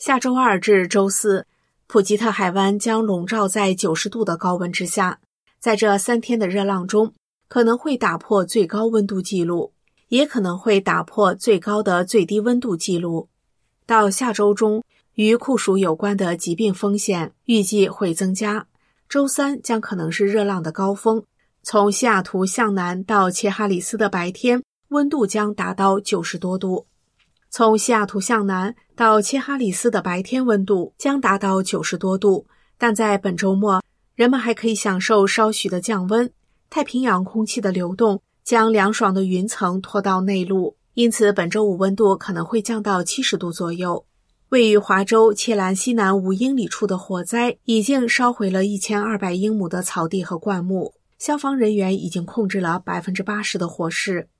下周二至周四，普吉特海湾将笼罩在90度的高温之下，在这3天的热浪中，可能会打破最高温度纪录，也可能会打破最高的最低温度纪录。到下周中，与酷暑有关的疾病风险预计会增加。周3将可能是热浪的高峰，从西雅图向南到切哈里斯的白天温度将达到90多度。从西雅图向南到切哈里斯的白天温度将达到90多度，但在本周末，人们还可以享受稍许的降温。太平洋空气的流动将凉爽的云层拖到内陆，因此本周五温度可能会降到70度左右。位于华州切兰西南5英里处的火灾已经烧毁了1200英亩的草地和灌木，消防人员已经控制了80%的火势。